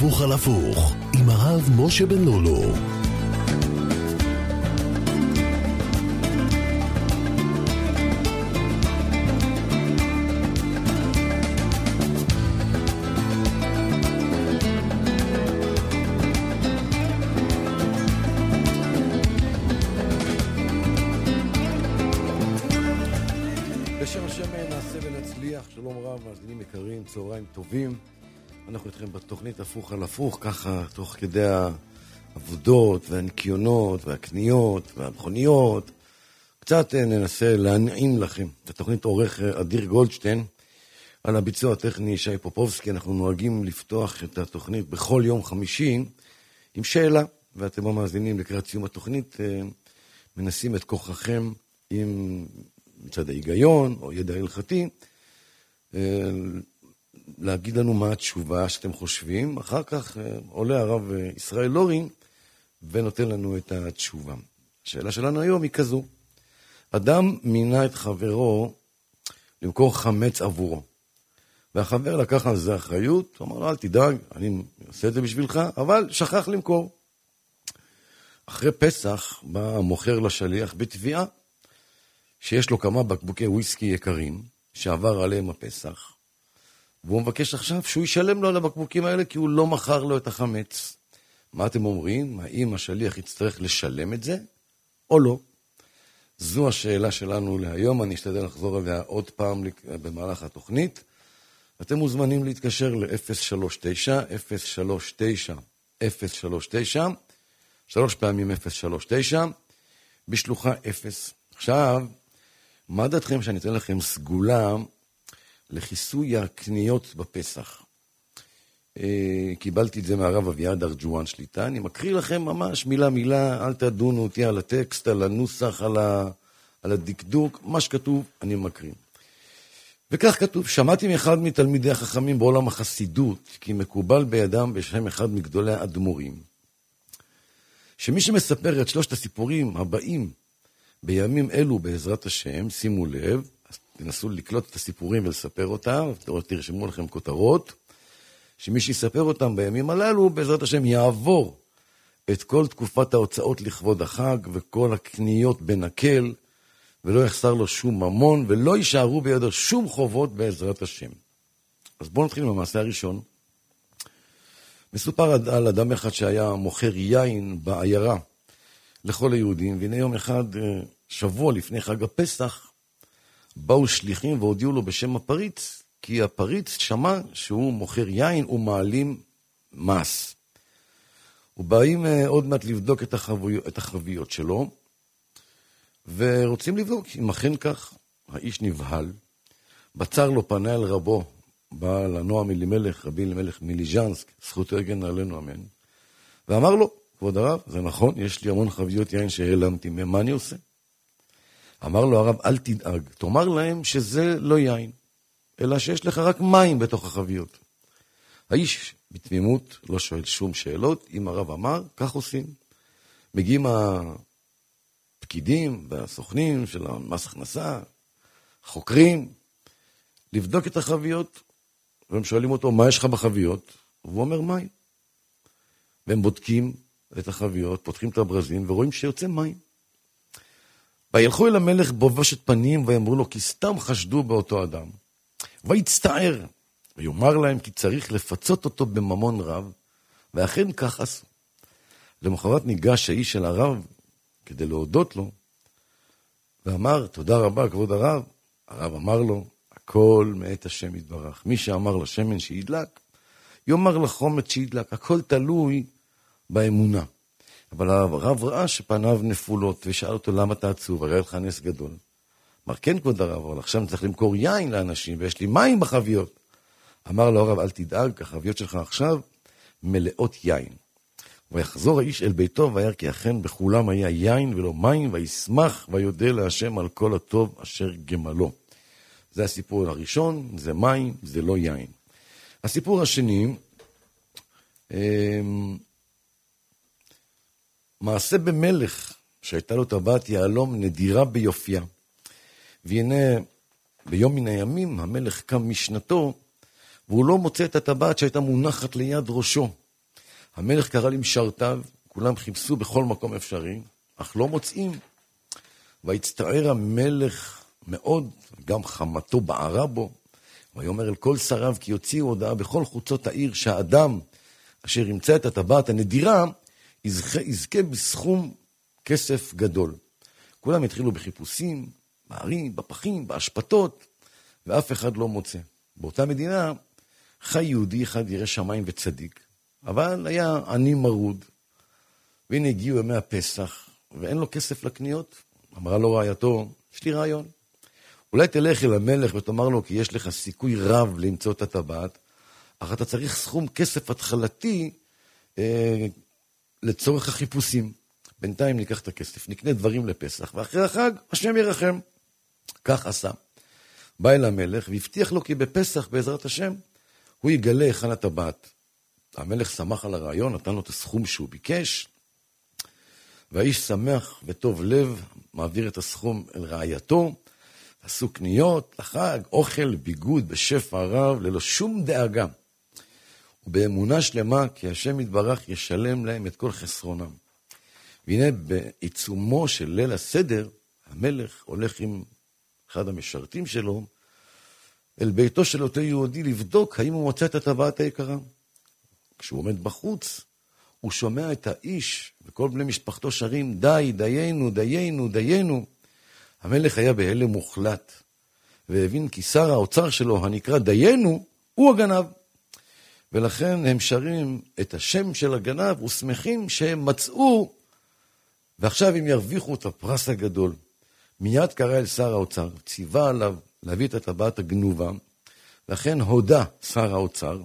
הפוך על הפוך עם הרב משה בן לולו. בשם השם נעשה ונצליח. שלום רב, מאזינים יקרים, צהריים טובים. אנחנו איתכם בתוכנית הפוך על הפוך, ככה תוך כדי העבודות והניקיונות והקניות והמכוניות. קצת ננסה להנעים לכם. התוכנית עורך אדיר גולדשטיין, על הביצוע הטכני שי פופובסקי. אנחנו נוהגים לפתוח את התוכנית בכל יום חמישי עם שאלה, ואתם המאזינים לקראת סיום התוכנית מנסים את כוחכם עם מצד ההיגיון או ידע הלכתי, להגיד לנו מה התשובה שאתם חושבים. אחר כך עולה הרב ישראל לורין ונותן לנו את התשובה. השאלה שלנו היום היא כזו: אדם מינה את חברו למכור חמץ עבורו, והחבר לקח על זה אחריות, אמר לו אל תדאג, אני עושה את זה בשבילך, אבל שכח למכור. אחרי פסח בא המוכר לשליח בתביעה שיש לו כמה בקבוקי וויסקי יקרים שעבר עליהם הפסח, והוא מבקש עכשיו שהוא ישלם לו על הבקבוקים האלה כי הוא לא מכר לו את החמץ. מה אתם אומרים? האם השליח יצטרך לשלם את זה או לא? זו השאלה שלנו להיום. אני אשתדל לחזור עליה עוד פעם במהלך התוכנית. אתם מוזמנים להתקשר ל-039-039-039, 3 פעמים 039, בשלוחה 0. עכשיו, מה דעתכם שאני אתן לכם סגולה לכיסוי הקניות בפסח? קיבלתי את זה מהרב אביעד ארג'ואן שליטה. אני מקריא לכם ממש מילה מילה, אל תדונו אותי על הטקסט, על הנוסח, על הדקדוק, מה שכתוב אני מקריא. וכך כתוב: שמעתי מאחד מתלמידי החכמים בעולם החסידות, כי מקובל בידם בשם אחד מגדולי האדמו"רים, שמי שמספר את שלושת הסיפורים הבאים בימים אלו בעזרת השם, שימו לב, תנסו לקלוט את הסיפורים ולספר אותם, תרשמו לכם כותרות, שמי שיספר אותם בימים הללו בעזרת השם יעבור את כל תקופת ההוצאות לכבוד החג וכל הקניות בנקל, ולא יחסר לו שום ממון ולא יישארו בידו שום חובות בעזרת השם. אז בואו נתחיל במעשה הראשון. מסופר על אדם אחד שהיה מוכר יין בעיירה לכל היהודים, והנה יום אחד, שבוע לפני חג הפסח, באו שליחים והודיעו לו בשם הפריץ, כי הפריץ שמע שהוא מוכר יין ומעלים מס. ובאים עוד מעט לבדוק את החביות שלו, ורוצים לבדוק אם אכן כך. האיש נבהל, בצר לו פנה אל רבו, בעל הנועם אלימלך, רבי אלימלך מליז'נסק, זכותו יגן עלינו אמן, ואמר לו, כבוד הרב, זה נכון, יש לי המון חביות יין שהעלמתי, מה אני עושה? אמר לו הרב, אל תדאג, תאמר להם שזה לא יין, אלא שיש לך רק מים בתוך החביות. האיש בתמימות לא שואל שום שאלות. אם הרב אמר, כך עושים. מגיעים הפקידים והסוכנים של מס הכנסה, חוקרים, לבדוק את החביות, והם שואלים אותו, מה יש לך בחביות? והוא אומר, מים. והם בודקים את החביות, פותחים את הברזים, ורואים שיוצא מים. וילכו אל המלך בובשת פנים, ואמרו לו, כי סתם חשדו באותו אדם. ויצטער, ויאמר להם, כי צריך לפצות אותו בממון רב, ואכן כך עשו. למחרת ניגש האיש של הרב, כדי להודות לו, ואמר, תודה רבה, כבוד הרב. הרב אמר לו, הכל מאת השם יתברך. מי שאמר לשמן שידלק, יאמר לחומץ שידלק. הכל תלוי באמונה. אבל הרב ראה שפניו נפולות, ושאל אותו, למה אתה עצוב? הרי לך נס גדול. אמר, כן כבוד הרב, אבל עכשיו אני צריך למכור יין לאנשים, ויש לי מים בחביות. אמר לו הרב, אל תדאג, החביות שלך עכשיו מלאות יין. ויחזור האיש אל ביתו, וירא כי אכן בכולם היה יין ולא מים, וישמח ויודה להשם על כל הטוב אשר גמלו. זה הסיפור הראשון, זה מים, זה לא יין. הסיפור השני, מעשה במלך, שהייתה לו טבעת יהלום נדירה ביופייה. והנה ביום מן הימים המלך קם משנתו, והוא לא מוצא את הטבעת שהייתה מונחת ליד ראשו. המלך קרא למשרתיו, כולם חיפשו בכל מקום אפשרי, אך לא מוצאים. והצטער המלך מאוד, גם חמתו בערה בו, ויאמר אל כל שריו כי יוציאו הודעה בכל חוצות העיר שהאדם אשר ימצא את הטבעת הנדירה יזכה בסכום כסף גדול. כולם התחילו בחיפושים, בערים, בפחים, באשפתות, ואף אחד לא מוצא. באותה מדינה חי יהודי אחד ירא שמיים וצדיק, אבל היה עני מרוד, והנה הגיעו ימי הפסח, ואין לו כסף לקניות. אמרה לו רעייתו, יש לי רעיון. אולי תלך אל המלך ותאמר לו כי יש לך סיכוי רב למצוא את הטבעת, אך אתה צריך סכום כסף התחלתי לצורך החיפושים. בינתיים ניקח את הכסף, נקנה דברים לפסח, ואחרי החג השם ירחם. כך עשה. בא אל המלך והבטיח לו כי בפסח בעזרת השם הוא יגלה היכן הטבעת. המלך שמח על הרעיון, נתן לו את הסכום שהוא ביקש, והאיש שמח וטוב לב מעביר את הסכום אל רעייתו, עשו קניות לחג, אוכל, ביגוד בשפע רב, ללא שום דאגה. ובאמונה שלמה כי השם יתברך ישלם להם את כל חסרונם. והנה בעיצומו של ליל הסדר, המלך הולך עם אחד המשרתים שלו, אל ביתו של אותו יהודי לבדוק האם הוא מוצא את הטבעת היקרה. כשהוא עומד בחוץ, הוא שומע את האיש וכל בני משפחתו שרים, די, דיינו, דיינו, דיינו. המלך היה בהלם מוחלט, והבין כי שר האוצר שלו, הנקרא דיינו, הוא הגנב. ולכן הם שרים את השם של הגנב, ושמחים שהם מצאו, ועכשיו הם ירוויחו את הפרס הגדול. מיד קרא אל שר האוצר, ציווה עליו להביא את הטבעת הגנובה, לכן הודה שר האוצר,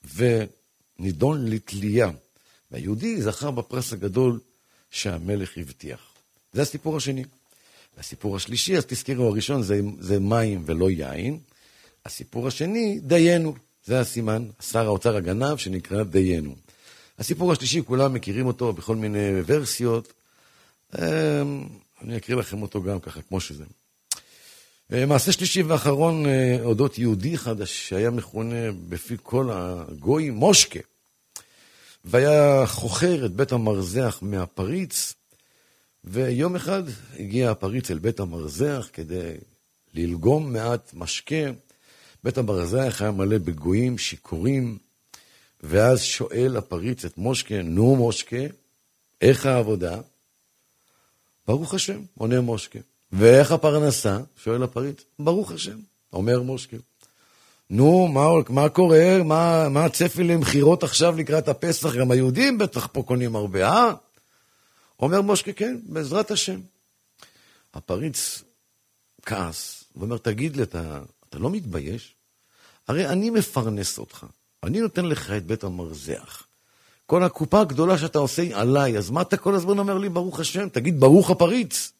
ונידון לתלייה. והיהודי זכה בפרס הגדול שהמלך הבטיח. זה הסיפור השני. הסיפור השלישי, אז תזכירו, הראשון זה מים ולא יין. הסיפור השני, דיינו. זה הסימן, שר האוצר הגנב שנקרא דיינו. הסיפור השלישי, כולם מכירים אותו בכל מיני ורסיות. אני אקריא לכם אותו גם ככה, כמו שזה. מעשה שלישי ואחרון, אודות יהודי חדש, שהיה מכונה בפי כל הגויים, מושקה. והיה חוכר את בית המרזח מהפריץ, ויום אחד הגיע הפריץ אל בית המרזח כדי ללגום מעט משקה. בית המרזח היה מלא בגויים, שיכורים, ואז שואל הפריץ את מושקה, נו מושקה, איך העבודה? ברוך השם, עונה מושקה. ואיך הפרנסה? שואל הפריץ, ברוך השם, אומר מושקה. נו, מה קורה? מה הצפי למחירות עכשיו לקראת הפסח? גם היהודים בטח פה קונים הרבה, אומר מושקה, כן, בעזרת השם. הפריץ כעס, ואומר, תגיד לי, אתה לא מתבייש? הרי אני מפרנס אותך, אני נותן לך את בית המרזח. כל הקופה הגדולה שאתה עושה עליי, אז מה אתה כל הזמן אומר לי, ברוך השם? תגיד, ברוך הפריץ.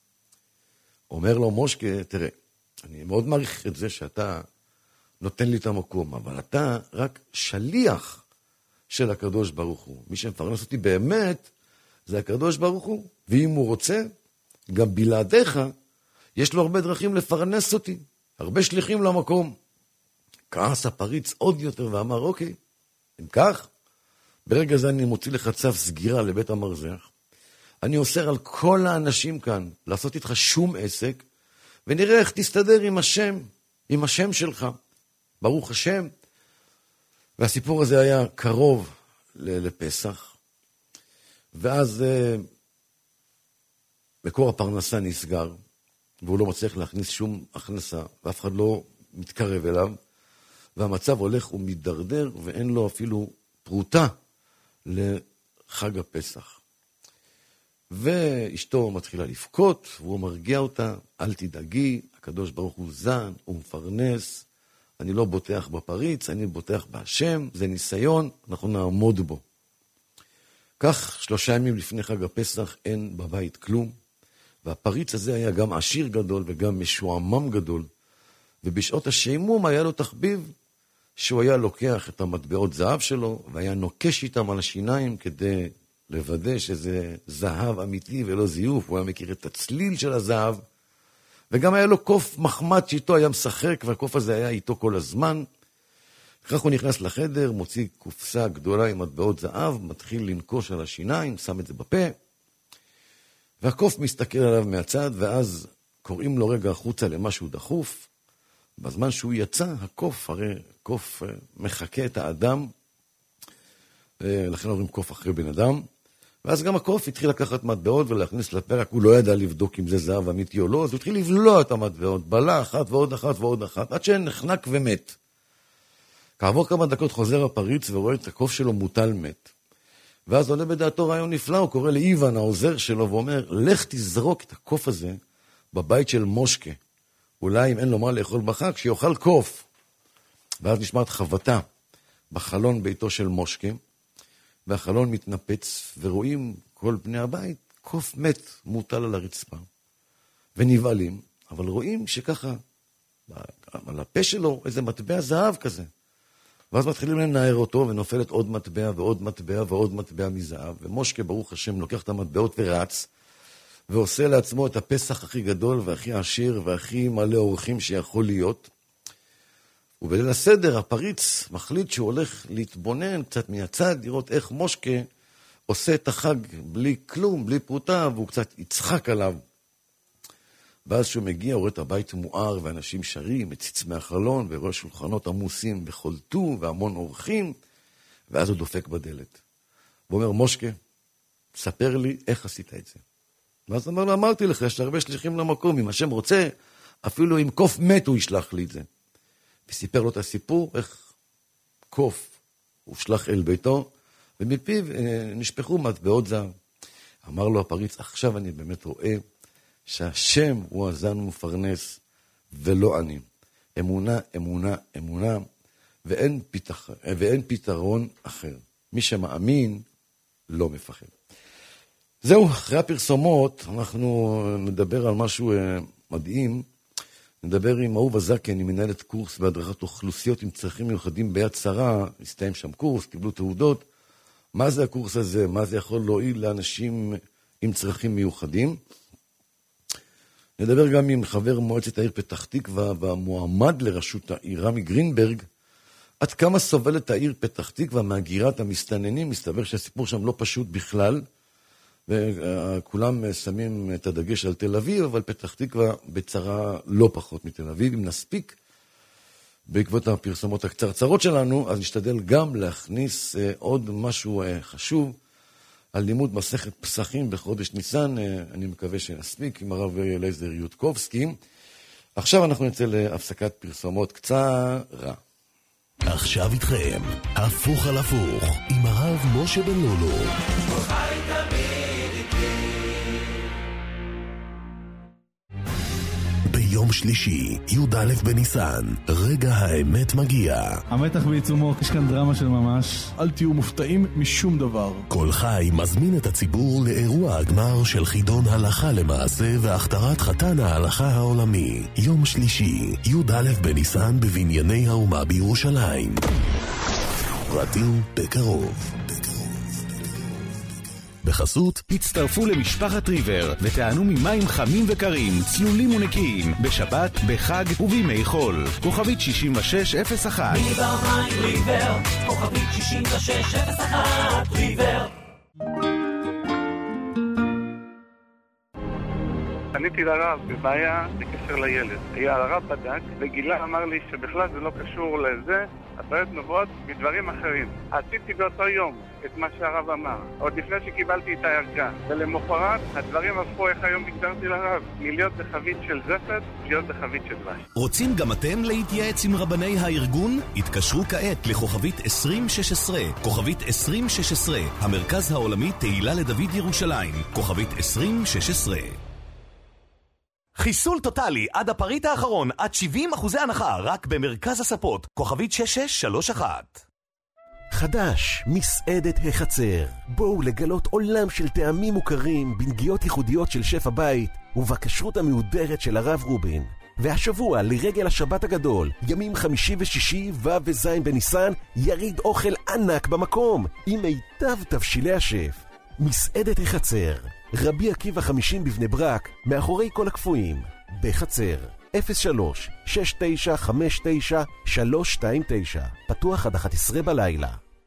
אומר לו מושקה, תראה, אני מאוד מעריך את זה שאתה נותן לי את המקום, אבל אתה רק שליח של הקדוש ברוך הוא. מי שמפרנס אותי באמת, זה הקדוש ברוך הוא. ואם הוא רוצה, גם בלעדיך, יש לו הרבה דרכים לפרנס אותי. הרבה שליחים למקום. כעס הפריץ עוד יותר ואמר, אוקיי, אם כך, ברגע זה אני מוציא לך צו סגירה לבית המרזח. אני אוסר על כל האנשים כאן לעשות איתך שום עסק, ונראה איך תסתדר עם השם שלך. ברוך השם. והסיפור הזה היה קרוב לפסח, ואז מקור הפרנסה נסגר, והוא לא מצליח להכניס שום הכנסה, ואף אחד לא מתקרב אליו, והמצב הולך ומתדרדר, ואין לו אפילו פרוטה לחג הפסח. ואשתו מתחילה לבכות, והוא מרגיע אותה, אל תדאגי, הקדוש ברוך הוא זן, הוא מפרנס, אני לא בוטח בפריץ, אני בוטח בהשם, זה ניסיון, אנחנו נעמוד בו. כך 3 ימים לפני חג הפסח אין בבית כלום, והפריץ הזה היה גם עשיר גדול וגם משועמם גדול, ובשעות השעמום היה לו תחביב שהוא היה לוקח את המטבעות זהב שלו, והיה נוקש איתם על השיניים כדי לוודא שזה זהב אמיתי ולא זיוף, הוא היה מכיר את הצליל של הזהב, וגם היה לו קוף מחמד שאיתו היה משחק, והקוף הזה היה איתו כל הזמן, כך הוא נכנס לחדר, מוציא קופסה גדולה עם מטבעות זהב, מתחיל לנקוש על השיניים, שם את זה בפה, והקוף מסתכל עליו מהצד, ואז קוראים לו רגע החוצה למשהו דחוף. בזמן שהוא יצא, הקוף, הרי קוף מחכה את האדם, לכן אומרים קוף אחרי בן אדם, ואז גם הקוף התחיל לקחת מטבעות ולהכניס לפרק, הוא לא ידע לבדוק אם זה זהב אמיתי או לא, אז הוא התחיל לבלוע את המטבעות, בלה אחת ועוד אחת ועוד אחת, עד שנחנק ומת. כעבור כמה דקות חוזר הפריץ ורואה את הקוף שלו מוטל מת. ואז עולה בדעתו רעיון נפלא, הוא קורא לאיוון, העוזר שלו, ואומר, לך תזרוק את הקוף הזה בבית של מושקה. אולי אם אין לו מה לאכול בחג, שיאכל קוף. ואז נשמעת חבטה בחלון ביתו של מושקה, והחלון מתנפץ, ורואים כל בני הבית, קוף מת מוטל על הרצפה. ונבעלים, אבל רואים שככה, על הפה שלו איזה מטבע זהב כזה. ואז מתחילים לנער אותו, ונופלת עוד מטבע ועוד מטבע ועוד מטבע מזהב, ומושקה ברוך השם לוקח את המטבעות ורץ, ועושה לעצמו את הפסח הכי גדול והכי עשיר והכי מלא אורחים שיכול להיות. ובליל הסדר הפריץ מחליט שהוא הולך להתבונן קצת מהצד, לראות איך מושקה עושה את החג בלי כלום, בלי פרוטה, והוא קצת יצחק עליו. ואז שהוא מגיע, הוא רואה את הבית מואר, ואנשים שרים, מציץ מהחלון, ורואה שולחנות עמוסים בחולטו, והמון אורחים, ואז הוא דופק בדלת. הוא אומר, מושקה, ספר לי איך עשית את זה. ואז הוא אומר לו, אמרתי לך, יש הרבה שליחים למקום, אם השם רוצה, אפילו אם קוף מת הוא ישלח לי את זה. וסיפר לו את הסיפור, איך קוף הוא שלח אל ביתו, ומפיו נשפכו מטבעות זהב. אמר לו הפריץ, עכשיו אני באמת רואה, שהשם הוא הזן ומפרנס, ולא אני. אמונה, אמונה, אמונה, ואין פתרון אחר. מי שמאמין, לא מפחד. זהו, אחרי הפרסומות, אנחנו נדבר על משהו מדהים. נדבר עם אהובה זקן, היא מנהלת קורס בהדרכת אוכלוסיות עם צרכים מיוחדים ביד שרה, הסתיים שם קורס, קיבלו תעודות. מה זה הקורס הזה? מה זה יכול להועיל לאנשים עם צרכים מיוחדים? נדבר גם עם חבר מועצת העיר פתח תקווה והמועמד לראשות העיר רמי גרינברג, עד כמה סובלת העיר פתח תקווה מהגירת המסתננים. מסתבר שהסיפור שם לא פשוט בכלל, וכולם שמים את הדגש על תל אביב, אבל פתח תקווה בצרה לא פחות מתל אביב. אם נספיק, בעקבות הפרסומות הקצרצרות שלנו, אז נשתדל גם להכניס עוד משהו חשוב, על לימוד מסכת פסחים בחודש ניסן. אני מקווה שנספיק עם הרב אליעזר יודקובסקי. עכשיו אנחנו נצא להפסקת פרסומות קצרה. עכשיו איתכם, הפוך על הפוך, עם הרב משה בן לולו. ביום שלישי, י"א בניסן, רגע האמת מגיע. המתח בעיצומו, יש כאן דרמה של ממש. אל תהיו מופתעים משום דבר. כל חי מזמין את הציבור לאירוע הגמר של חידון הלכה למעשה והכתרת חתן ההלכה העולמי. יום שלישי, י"א בניסן בבנייני האומה בירושלים. פרטים בקרוב. בחסות, הצטרפו למשפחת ריבר ותענו ממים חמים וקרים, צלולים ונקיים, בשבת, בחג ובימי חול. כוכבית 6601. ריבר מים ריבר, כוכבית 6601 ריבר. פניתי לרב בבעיה בקשר לילד. הרב בדק וגילה, אמר לי שבכלל זה לא קשור לזה, הבעיות נובעות מדברים אחרים. עשיתי באותו יום את מה שהרב אמר, עוד לפני שקיבלתי את הערכה, ולמחרת הדברים הפכו, איך היום הגדרתי לרב, מלהיות בחבית של זפת, להיות בחבית של דבש. רוצים גם אתם להתייעץ עם רבני הארגון? התקשרו כעת לכוכבית 2016, כוכבית 2016, המרכז העולמי תהילה לדוד ירושלים, כוכבית 2016. חיסול טוטלי עד הפריט האחרון, עד 70% הנחה, רק במרכז הספות, כוכבית 6631. חדש, מסעדת החצר. בואו לגלות עולם של טעמים מוכרים בנגיעות ייחודיות של שף הבית ובכשרות המהודרת של הרב רובין. והשבוע, לרגל השבת הגדול, ימים חמישי ושישי וז' בניסן, יריד אוכל ענק במקום עם מיטב תבשילי השף. מסעדת החצר, רבי עקיבא 50 בבני ברק, מאחורי כל הקפואים, בחצר. 03-6959-329, פתוח עד 11 בלילה.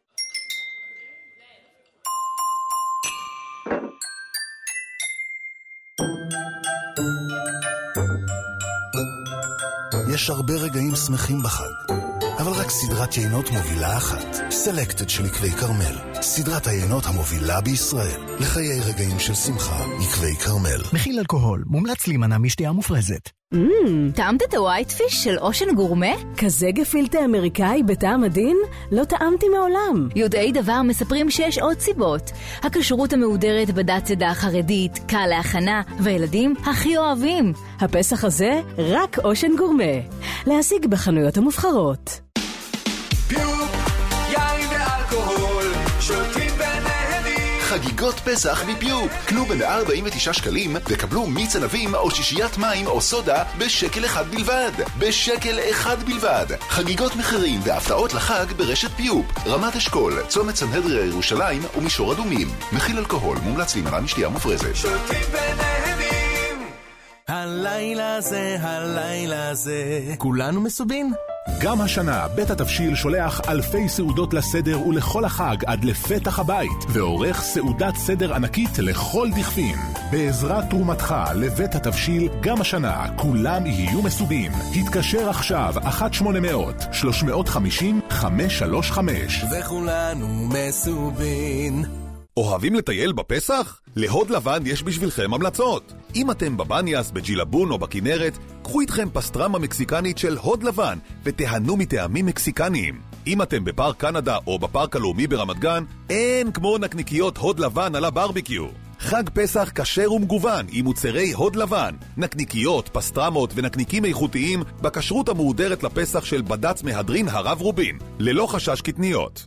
יש הרבה רגעים שמחים בחג, אבל רק סדרת יינות מובילה אחת, סלקטד של עקבי כרמל. סדרת היינות המובילה בישראל לחיי רגעים של שמחה, עקבי כרמל. מכיל אלכוהול, מומלץ להימנע משתייה מופרזת. טעמת את הווייט פיש של אושן גורמה? כזה גפילטה אמריקאי בטעם עדין? לא טעמתי מעולם. יודעי דבר מספרים שיש עוד סיבות. הכשרות המהודרת בדת עדה החרדית, קל להכנה, והילדים הכי אוהבים. הפסח הזה רק אושן גורמה. להשיג בחנויות המובחרות. פיופ, יין ואלכוהול, שותים ונהנים. חגיגות פסח מפיופ. קנו ב-149 שקלים וקבלו מיץ ענבים או שישיית מים או סודה בשקל אחד בלבד. בשקל אחד בלבד. חגיגות מחירים והפתעות לחג ברשת פיופ. רמת אשכול, צומת סנהדריה ירושלים ומישור אדומים. מכיל אלכוהול, מומלץ להימנע משתייה מופרזת. שותים ונהנים. הלילה זה כולנו מסובין? גם השנה בית התבשיל שולח אלפי סעודות לסדר ולכל החג עד לפתח הבית, ועורך סעודת סדר ענקית לכל דכפין. בעזרת תרומתך לבית התבשיל גם השנה כולם יהיו מסובים. התקשר עכשיו 1-800-350-535 וכולנו מסובין. אוהבים לטייל בפסח? להוד לבן יש בשבילכם המלצות. אם אתם בבניאס, בג'ילבון או בכנרת, קחו איתכם פסטרמה מקסיקנית של הוד לבן ותיהנו מטעמים מקסיקניים. אם אתם בפארק קנדה או בפארק הלאומי ברמת גן, אין כמו נקניקיות הוד לבן על הברביקיו. חג פסח כשר ומגוון עם מוצרי הוד לבן, נקניקיות, פסטרמות ונקניקים איכותיים בכשרות המהודרת לפסח של בד"ץ מהדרין הרב רובין, ללא חשש קטניות.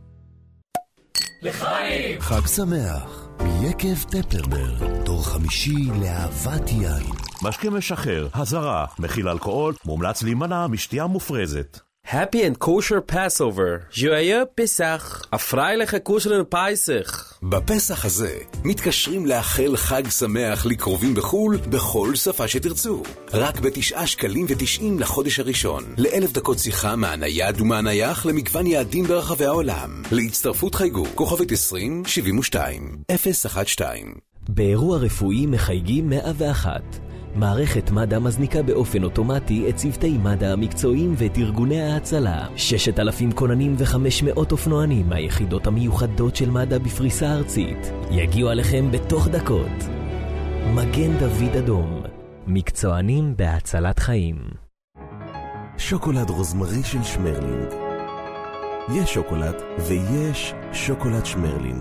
לחיים! חג שמח מיקב טפלברג, דור חמישי לאהבת יין. משקה משחרר, הזרה, מכיל אלכוהול, מומלץ להימנע משתייה מופרזת. Happy and kosher Passover. Joyeux Pesach. A freiliche kuscheln Pesach. בפסח הזה מתקשרים לאחל חג שמח לקרובים בחול בכל שפה שתרצו. רק ב9 שקלים ו90 לחודש הראשון. ל1000 דקות שיחה מהנייד ומהנייח למגוון יעדים ברחבי העולם. להצטרפות חייגו כוכבית 2072 012. באירוע רפואי מחייגים 101. מערכת מד"א מזניקה באופן אוטומטי את צוותי מד"א המקצועיים ואת ארגוני ההצלה. 6,000 כוננים ו500 אופנוענים מהיחידות המיוחדות של מד"א בפריסה ארצית יגיעו עליכם בתוך דקות. מגן דוד אדום, מקצוענים בהצלת חיים. שוקולד רוזמרי של שמרלינג. יש שוקולד ויש שוקולד שמרלינג.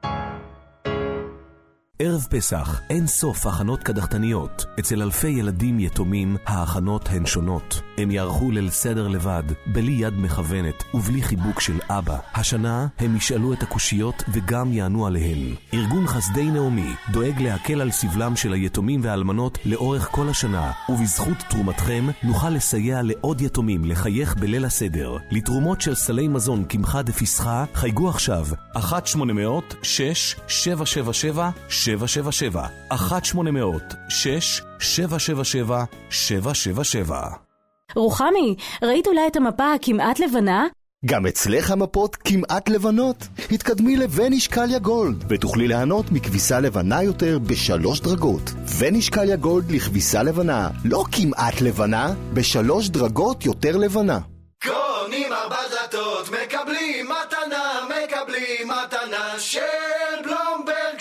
ערב פסח, אין סוף הכנות קדחתניות. אצל אלפי ילדים יתומים, ההכנות הן שונות. הם יערכו ליל סדר לבד, בלי יד מכוונת ובלי חיבוק של אבא. השנה הם ישאלו את הקושיות וגם יענו עליהן. ארגון חסדי נעמי דואג להקל על סבלם של היתומים והאלמנות לאורך כל השנה, ובזכות תרומתכם נוכל לסייע לעוד יתומים לחייך בליל הסדר. לתרומות של סלי מזון קמחה דפסחה, חייגו עכשיו 1-800-6-777 777 1-800-6-777 777. רוחמי, ראית אולי את המפה הכמעט לבנה? גם אצלך המפות כמעט לבנות. התקדמי לונישקליה גולד ותוכלי ליהנות מכביסה לבנה יותר ב3 דרגות. ונישקליה גולד לכביסה לבנה, לא כמעט לבנה, ב3 דרגות יותר לבנה. קונים 4 דלתות, מקבלים מתנה של בלומברג,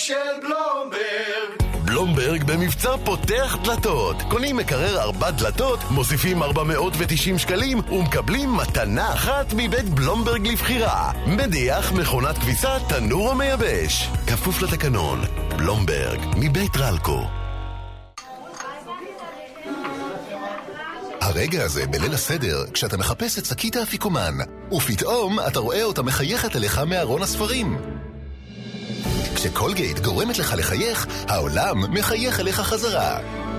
בלומברג במבצע פותח דלתות. קונים מקרר 4 דלתות, מוסיפים 490 שקלים ומקבלים מתנה אחת מבית בלומברג לבחירה. מדיח, מכונת כביסה, תנור המייבש. כפוף לתקנון. בלומברג מבית רלקו. הרגע הזה בליל הסדר, כשאתה מחפש את שקית האפיקומן, ופתאום אתה רואה אותה מחייכת אליך מארון הספרים. כשקולגייט גורמת לך לחייך, העולם מחייך אליך חזרה.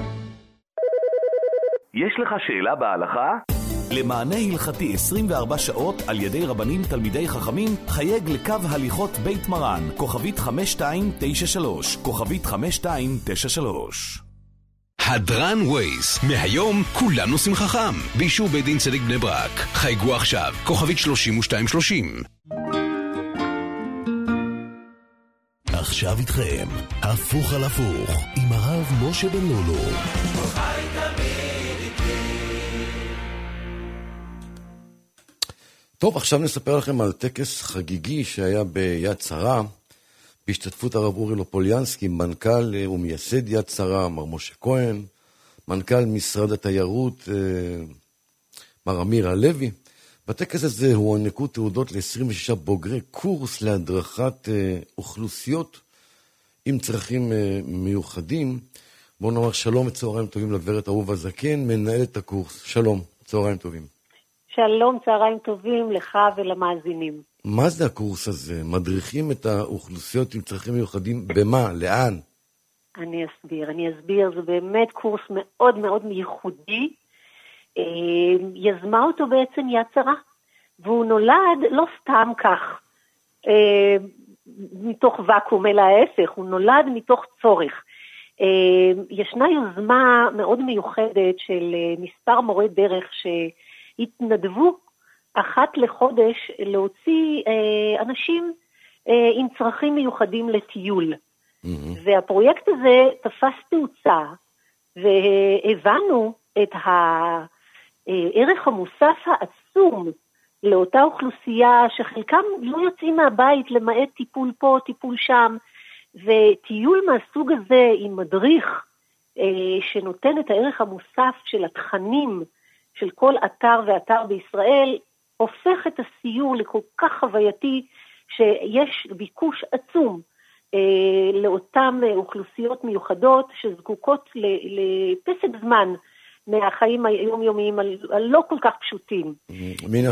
יש לך שאלה בהלכה? למענה הלכתי 24 שעות על ידי רבנים תלמידי חכמים, חייג לקו הליכות בית מרן, כוכבית 5293, כוכבית 5293. הדרן ווייס, מהיום כולם נוסעים חכם. באישור בית דין צדק בני ברק. חייגו עכשיו, כוכבית 3230. עכשיו איתכם, הפוך על הפוך, עם הרב משה בן לולו. טוב, עכשיו נספר לכם על טקס חגיגי שהיה ביד שרה, בהשתתפות הרב אורי לופוליאנסקי, מנכ"ל ומייסד יד שרה, מר משה כהן, מנכ"ל משרד התיירות, מר אמיר הלוי. בטקס הזה הוענקו תעודות ל-26 בוגרי קורס להדרכת אוכלוסיות עם צרכים מיוחדים. בואו נאמר שלום וצהריים טובים לגברת אהובה זקן, מנהלת הקורס. שלום, צהריים טובים. שלום, צהריים טובים לך ולמאזינים. מה זה הקורס הזה? מדריכים את האוכלוסיות עם צרכים מיוחדים במה? לאן? אני אסביר. זה באמת קורס מאוד מאוד ייחודי. יזמה אותו בעצם יד שרה, והוא נולד לא סתם כך, מתוך וקום, אלא ההפך, הוא נולד מתוך צורך. ישנה יוזמה מאוד מיוחדת של מספר מורי דרך שהתנדבו אחת לחודש להוציא אנשים עם צרכים מיוחדים לטיול. והפרויקט הזה תפס תאוצה, והבנו את הערך המוסף העצום לאותה אוכלוסייה שחלקם לא יוצאים מהבית למעט טיפול פה, טיפול שם, וטיול מהסוג הזה עם מדריך שנותן את הערך המוסף של התכנים של כל אתר ואתר בישראל, הופך את הסיור לכל כך חווייתי שיש ביקוש עצום לאותן אוכלוסיות מיוחדות שזקוקות לפסק זמן מהחיים היומיומיים הלא כל כך פשוטים. מן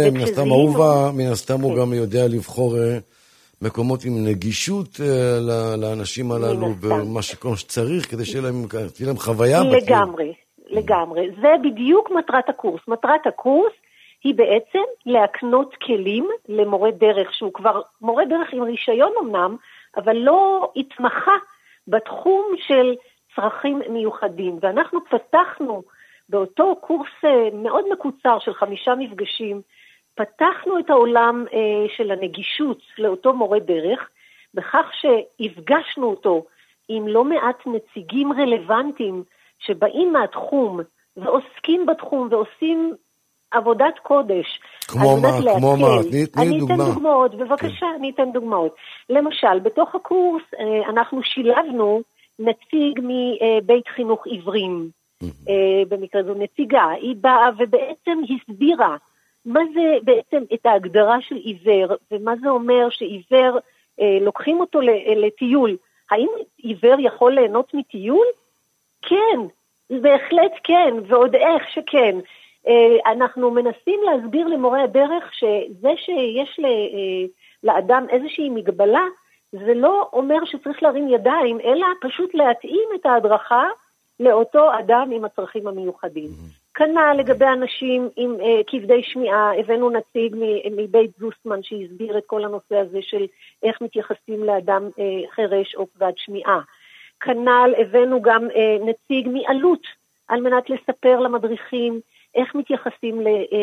הסתם הוא גם יודע לבחור מקומות עם נגישות לאנשים הללו ומה שצריך כדי שיהיה להם חוויה. לגמרי. זה בדיוק מטרת הקורס. מטרת הקורס היא בעצם להקנות כלים למורה דרך, שהוא כבר מורה דרך עם רישיון אמנם, אבל לא התמחה בתחום של צרכים מיוחדים. ואנחנו פתחנו באותו קורס מאוד מקוצר של 5 מפגשים, פתחנו את העולם של הנגישות לאותו מורה דרך, בכך שהפגשנו אותו עם לא מעט נציגים רלוונטיים שבאים מהתחום ועוסקים בתחום ועושים עבודת קודש. כמו מה? אני אתן דוגמאות, בבקשה, אני אתן דוגמאות. למשל, בתוך הקורס אנחנו שילבנו נציג מבית חינוך עיוורים, במקרה זו נציגה, היא באה ובעצם הסבירה מה זה בעצם את ההגדרה של עיוור, ומה זה אומר שעיוור לוקחים אותו לטיול. האם עיוור יכול ליהנות מטיול? כן, בהחלט כן, ועוד איך שכן. אנחנו מנסים להסביר למורה הדרך שזה שיש לאדם איזושהי מגבלה, זה לא אומר שצריך להרים ידיים, אלא פשוט להתאים את ההדרכה לאותו אדם עם הצרכים המיוחדים. כנ"ל לגבי אנשים עם כבדי שמיעה, הבאנו נציג מבית זוסמן שהסביר את כל הנושא הזה של איך מתייחסים לאדם חרש או כבד שמיעה. כנ"ל הבאנו גם נציג מאלות, על מנת לספר למדריכים איך מתייחסים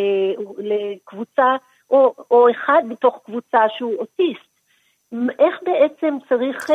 לקבוצה או אחד בתוך קבוצה שהוא אוטיסט. איך בעצם צריך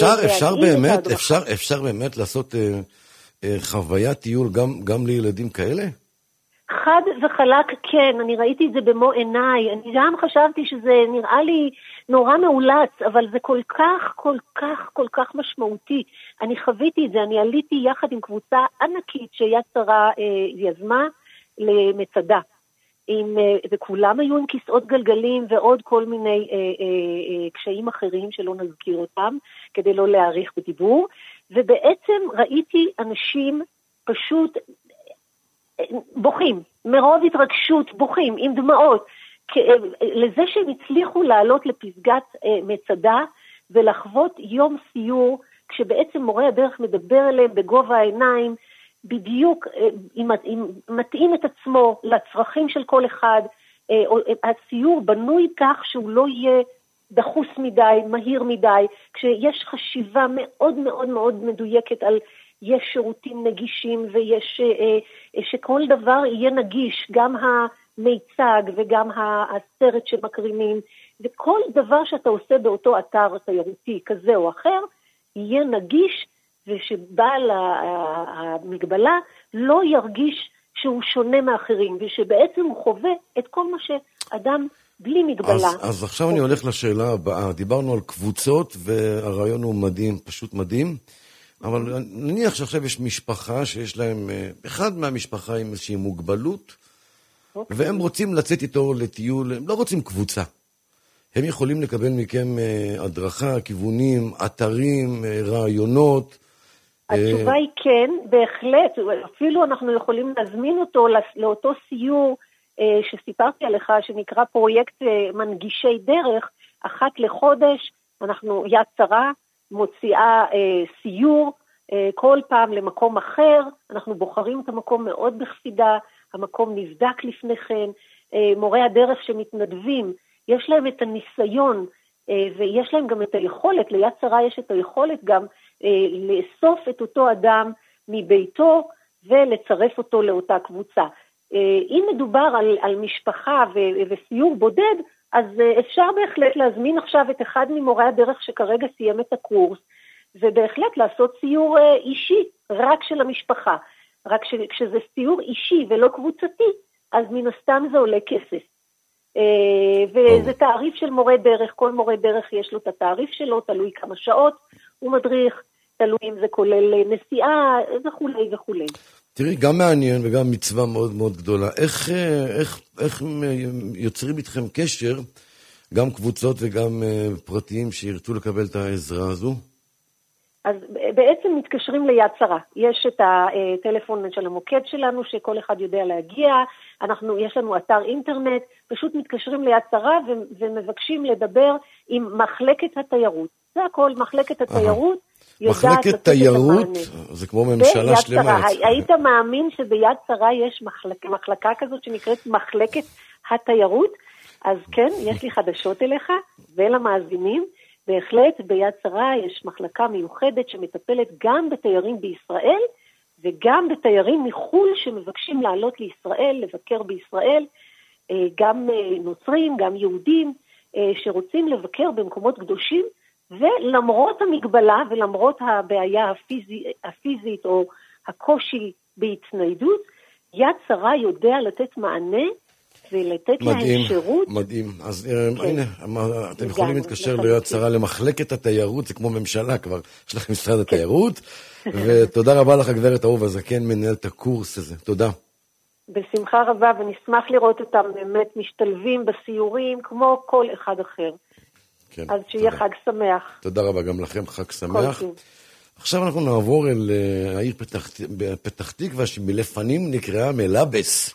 אפשר באמת לעשות חוויית טיול גם לילדים כאלה? חד וחלק כן, אני ראיתי את זה במו עיניי, אני גם חשבתי שזה נראה לי נורא מאולץ, אבל זה כל כך משמעותי. אני חוויתי את זה, אני עליתי יחד עם קבוצה ענקית שיד שרה יזמה למצדה, וכולם היו עם כיסאות גלגלים ועוד כל מיני קשיים אחרים שלא נזכיר אותם, כדי לא להאריך בדיבור, ובעצם ראיתי אנשים פשוט בוכים, מרוב התרגשות בוכים, עם דמעות, לזה שהם הצליחו לעלות לפסגת מצדה ולחוות יום סיור, כשבעצם מורה הדרך מדבר אליהם בגובה העיניים, בדיוק מתאים את עצמו לצרכים של כל אחד. הסיור בנוי כך שהוא לא יהיה דחוס מדי, מהיר מדי, כשיש חשיבה מאוד מאוד מאוד מדויקת על יש שירותים נגישים ויש, שכל דבר יהיה נגיש, גם המיצג וגם הסרט שמקרינים, וכל דבר שאתה עושה באותו אתר תיירותי כזה או אחר, יהיה נגיש, ושבעל המגבלה לא ירגיש שהוא שונה מאחרים, ושבעצם הוא חווה את כל מה שאדם בלי מגבלה. אז עכשיו אני הולך לשאלה הבאה. דיברנו על קבוצות, והרעיון הוא מדהים, פשוט מדהים, אבל נניח שעכשיו יש משפחה שיש להם, אחד מהמשפחה עם איזושהי מוגבלות, והם רוצים לצאת איתו לטיול, הם לא רוצים קבוצה. הם יכולים לקבל מכם הדרכה, כיוונים, אתרים, רעיונות. התשובה היא כן, בהחלט. אפילו אנחנו יכולים להזמין אותו לאותו סיור שסיפרתי עליך, שנקרא פרויקט מנגישי דרך. אחת לחודש יד שרה מוציאה סיור, כל פעם למקום אחר. אנחנו בוחרים את המקום מאוד בקפידה, המקום נבדק לפני כן. מורי הדרך שמתנדבים, יש להם את הניסיון, ויש להם גם את היכולת, ליד שרה יש את היכולת גם לאסוף את אותו אדם מביתו, ולצרף אותו לאותה קבוצה. אם מדובר על משפחה וסיור בודד, אז אפשר בהחלט להזמין עכשיו את אחד ממורי הדרך שכרגע סיים את הקורס, ובהחלט לעשות סיור אישי, רק של המשפחה. רק כשזה סיור אישי ולא קבוצתי, אז מן הסתם זה עולה כסף. וזה תעריף של מורה דרך, כל מורה דרך יש לו את התעריף שלו, תלוי כמה שעות הוא מדריך, תלוי אם זה כולל נסיעה וכולי וכולי. תראי, גם מעניין וגם מצווה מאוד מאוד גדולה. איך יוצרים איתכם קשר, גם קבוצות וגם פרטיים שירצו לקבל את העזרה הזו? אז בעצם מתקשרים ליד שרה. יש את הטלפון של המוקד שלנו שכל אחד יודע להגיע, יש לנו אתר אינטרנט, פשוט מתקשרים ליד שרה ומבקשים לדבר עם מחלקת התיירות. זה הכל, מחלקת התיירות יודעת מחלקת תיירות, זה כמו ממשלה שלמה. היית מאמין שביד שרה יש מחלקה כזאת שנקראת מחלקת התיירות? אז כן, יש לי חדשות אליך ולמאזינים. בהחלט ביד שרה יש מחלקה מיוחדת שמטפלת גם בתיירים בישראל וגם בתיירים מחול שמבקשים לעלות לישראל, לבקר בישראל, גם נוצרים, גם יהודים שרוצים לבקר במקומות קדושים, ולמרות המגבלה ולמרות הבעיה הפיזית או הקושי בהתניידות, יד שרה יודע לתת מענה ולתת להם שירות. מדהים. אז הנה, אתם יכולים להתקשר ליד שרה למחלקת התיירות, זה כמו ממשלה כבר, יש לכם משרד התיירות, ותודה רבה לך גברת אהובה זקן, מנהל את הקורס הזה, תודה. בשמחה רבה, ונשמח לראות אותם באמת משתלבים בסיורים, כמו כל אחד אחר. אז שיהיה חג שמח. תודה רבה גם לכם, חג שמח. עכשיו אנחנו נעבור אל העיר פתח תקווה, שמלפנים נקראה מלאבס.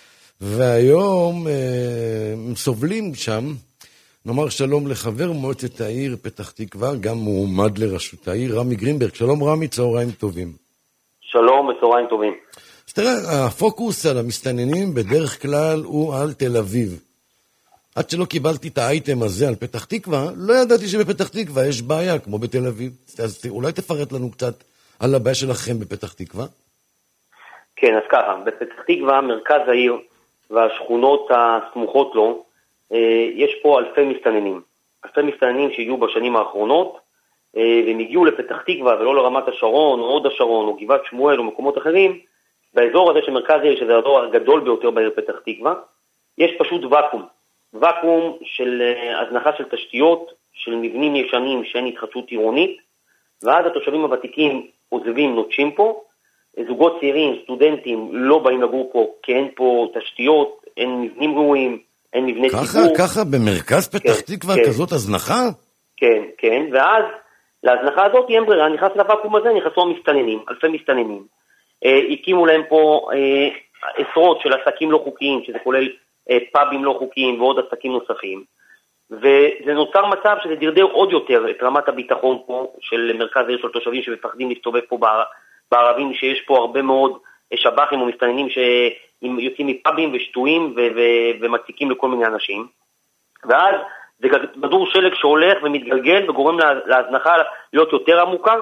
והיום הם סובלים שם. נאמר שלום לחבר מועצת העיר פתח תקווה, גם מועמד לראשות העיר, רמי גרינברג. שלום רמי, צהריים טובים. שלום וצהריים טובים. אז תראה, הפוקוס על המסתננים בדרך כלל הוא על תל אביב. עד שלא קיבלתי את האייטם הזה על פתח תקווה, לא ידעתי שבפתח תקווה יש בעיה כמו בתל אביב. אז אולי תפרט לנו קצת על הבעיה שלכם בפתח תקווה? כן, אז ככה, בפתח תקווה, מרכז העיר והשכונות הסמוכות לו, יש פה אלפי מסתננים. אלפי מסתננים שהגיעו בשנים האחרונות, והם הגיעו לפתח תקווה ולא לרמת השרון או הוד השרון או גבעת שמואל או מקומות אחרים. באזור הזה של מרכז העיר, שזה האזור הגדול ביותר בעיר פתח תקווה, יש פשוט ואקום של הזנחה של תשתיות, של מבנים ישנים שאין התחדשות עירונית, ואז התושבים הוותיקים עוזבים, נוטשים פה, זוגות צעירים, סטודנטים לא באים לגור פה, כי אין פה תשתיות, אין מבנים ראויים, אין מבני ציבור. ככה במרכז פתח תקווה כזאת הזנחה? כן, כן, ואז להזנחה הזאת אין ברירה, נכנס לוואקום הזה, נכנסו המסתננים, אלפי מסתננים. הקימו להם פה עשרות של עסקים לא חוקיים, שזה כולל פאבים לא חוקיים ועוד עסקים נוספים, וזה נוצר מצב שזה דרדר עוד יותר את רמת הביטחון פה של מרכז העיר של תושבים שמפחדים להסתובב פה בערבים, שיש פה הרבה מאוד שב"חים ומסתננים שיוצאים מפאבים ושטויים ומציקים לכל מיני אנשים, ואז זה כדור שלג שהולך ומתגלגל וגורם להזנחה להיות יותר עמוקה,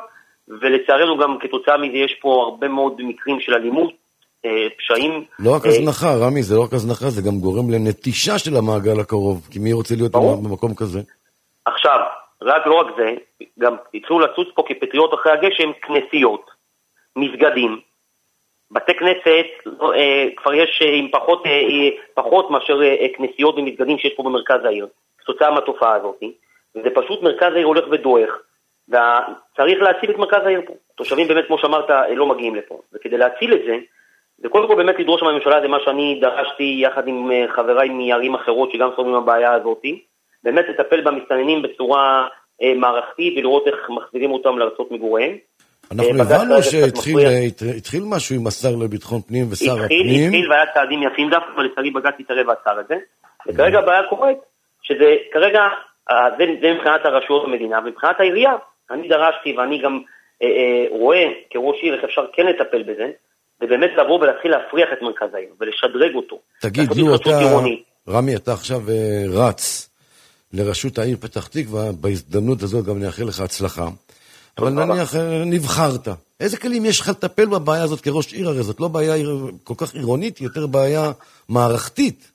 ולצערנו גם כתוצאה מזה יש פה הרבה מאוד מקרים של אלימות, פשעים. לא רק הזנחה, רמי, זה לא רק הזנחה, זה גם גורם לנטישה של המעגל הקרוב, כי מי רוצה להיות במקום כזה? עכשיו, לא רק זה, גם התחילו לצוץ פה כפטריות אחרי הגשם, כנסיות, מסגדים, בתי כנסת, כבר יש עם פחות מאשר כנסיות ומסגדים שיש פה במרכז העיר, כתוצאה מהתופעה הזאת, וזה פשוט מרכז העיר הולך ודועך, וצריך להציל את מרכז העיר פה. תושבים באמת, כמו שאמרת, לא מגיעים לפה, וכדי להציל את זה, וקודם כל באמת לדרוש מהממשלה, זה מה שאני דרשתי יחד עם חבריי מערים אחרות שגם סובלים הבעיה הזאת, באמת לטפל במסתננים בצורה מערכתית ולראות איך מחזירים אותם לארצות מגוריהם. אנחנו הבנו שהתחיל משהו עם השר לביטחון פנים ושר הפנים. התחיל והיה צעדים יפים דווקא, אבל לצערי בג"ץ התערב ועצר את זה. וכרגע הבעיה קורית, שזה כרגע, זה מבחינת הרשויות המדינה, ומבחינת העירייה, אני דרשתי ואני גם רואה כראש עיר איך אפשר כן לטפל בזה, ובאמת לבוא ולהתחיל להפריח את מרכז העיר, ולשדרג אותו. תגיד, רמי, אתה עכשיו רץ לרשות העיר פתח תקווה, בהזדמנות הזאת גם נאחל לך הצלחה, אבל נניח נבחרת. איזה כלים יש לך לטפל בבעיה הזאת כראש עיר? הרי זאת לא בעיה כל כך עירונית, יותר בעיה מערכתית.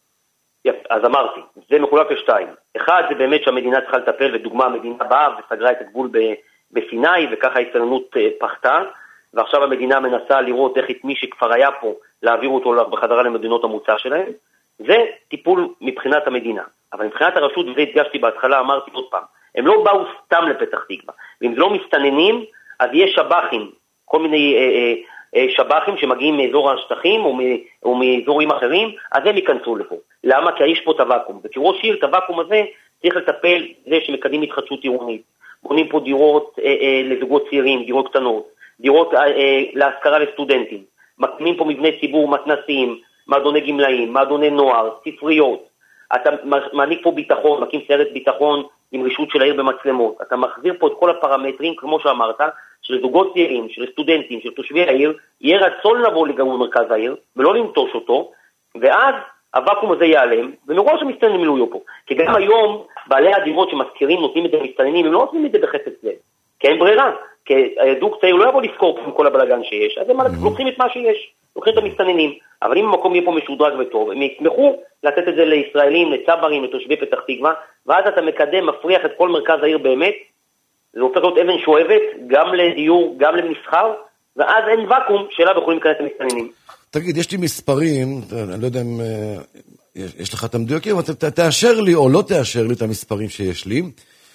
אז אמרתי, זה מחולק לשתיים. אחד, זה באמת שהמדינה צריכה לטפל, ודוגמה, המדינה באה וסגרה את הגבול בסיני, וככה ההסתננות פחתה, ועכשיו המדינה מנסה לראות איך את מי שכבר היה פה, להעביר אותו בחזרה למדינות המוצא שלהם. זה טיפול מבחינת המדינה. אבל מבחינת הרשות, וזה הדגשתי בהתחלה, אמרתי עוד פעם, הם לא באו סתם לפתח תקווה. ואם זה לא מסתננים, אז יש שב"חים, כל מיני שב"חים שמגיעים מאזור השטחים או מאזורים אחרים, אז הם ייכנסו לפה. למה? כי יש פה את הוואקום. וכראש עיר, את הוואקום הזה צריך לטפל זה שמקדים התחדשות עירונית. בונים פה דירות לזוגות צעירים, דירות קטנות, דירות להשכרה לסטודנטים. מקימים פה מבני ציבור, מתנסים, מועדוני גמלאים, מועדוני נוער, ספריות. אתה מעניק פה ביטחון, מקים סיירת ביטחון עם רישות של העיר במצלמות. אתה מחזיר פה את כל הפרמטרים, כמו שאמרת, של זוגות צעירים, של סטודנטים, של תושבי העיר, יהיה רצון לבוא לגור במרכז העיר, ולא לנטוש אותו, ואז הוואקום הזה ייעלם, ומראש המסתננים לא יהיו פה. כי גם היום, בעלי הדירות שמזכירים, נותנים את המסתננים, הם לא עושים את זה בחפץ לב. כי אין ברירה. כי זוג צעיר לא יבוא לפקור עם כל הבלגן שיש, אז הם לוקחים את מה שיש, לוקחים את המסתננים. אבל אם המקום יהיה פה משודרג וטוב, הם ישמחו לתת את זה לישראלים, לצברים, לתושבי פתח תקווה, ואז אתה מקדם, מפריח את כל מרכז העיר באמת, זה הופך להיות אבן שואבת, גם לדיור, גם למסחר, ואז אין ואקום שאליו יכולים להיכנס למסתננים. תגיד, יש לי מספרים, אני לא יודע אם יש לך את המדויקים, אבל תאשר לי או לא תאשר לי את המספרים שיש לי.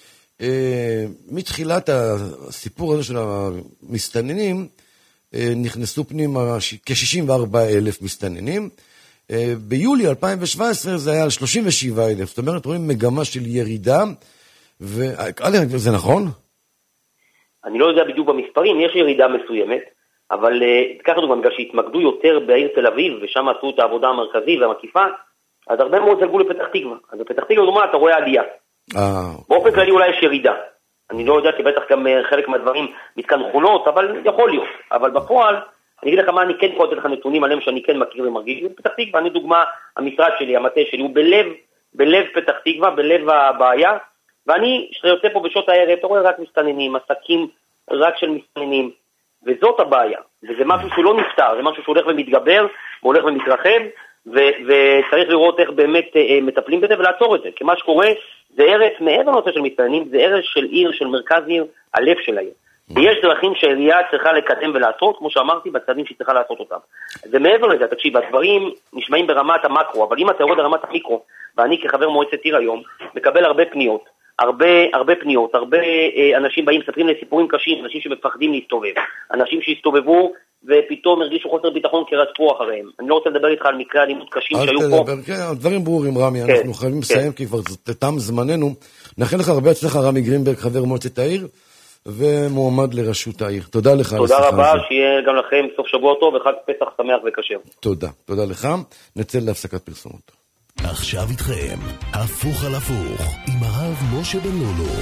מתחילת הסיפור הזה של המסתננים, נכנסו פנימה כ-64,000 מסתננים. ביולי 2017 זה היה על 37,000, זאת אומרת, רואים מגמה של ירידה, זה נכון? אני לא יודע בדיוק במספרים, יש ירידה מסוימת, אבל ככה דוגמה, בגלל שהתמקדו יותר בעיר תל אביב, ושם עשו את העבודה המרכזית והמקיפה, אז הרבה מאוד זלגו לפתח תקווה. אז בפתח תקווה, דוגמה, אתה רואה עלייה. באופן כללי אולי יש ירידה. אני לא יודע, כי בטח גם חלק מהדברים מתקנכונות, אבל יכול להיות. אבל בפועל, אני אגיד לך מה אני כן יכול לתת לך נתונים עליהם שאני כן מכיר ומרגיש. בפתח תקווה, אני דוגמה, המשרד שלי, המטה שלי, הוא בלב פתח תקווה, בלב הבעיה, ואני, שאתה יוצא פה בשעות הערב, אתה רואה רק מסתננים, עסקים רק של מסתננים, וזאת הבעיה. וזה משהו שהוא לא נפתר, זה משהו שהולך ומתגבר, והולך ומתרחב, וצריך לראות איך באמת מטפלים בזה ולעצור את זה. כי מה שקורה, זה ארץ מעבר לנושא של מסתננים, זה ארץ של עיר, של מרכז עיר, הלב של העיר. ויש דרכים שהעירייה צריכה לקדם ולעשות, כמו שאמרתי, בצעדים שהיא צריכה לעשות אותם. זה מעבר לזה, תקשיב, הדברים נשמעים ברמת המקרו, אבל אם אתה יורד ברמת המיקרו, ואני כחבר מועצת עיר היום, מקבל הרבה פניות, הרבה פניות, הרבה אנשים באים, מספרים לי סיפורים קשים, אנשים שמפחדים להסתובב, אנשים שהסתובבו ופתאום הרגישו חוסר ביטחון כי רדפו אחריהם. אני לא רוצה לדבר איתך על מקרי אלימות קשים שהיו פה. דברים ברורים, רמי, אנחנו חייבים לסיים כי כבר תם זמננו. נאחל לך הרבה הצלחה, רמי גרינברג, חבר מועצת העיר ומועמד לראשות העיר. תודה לך. תודה רבה, שיהיה גם לכם סוף שבוע טוב וחג פסח שמח וכשר. תודה לך. נצא להפסקת פרסומות. עכשיו איתכם, הפוך על הפוך, עם הרב משה בן לולו.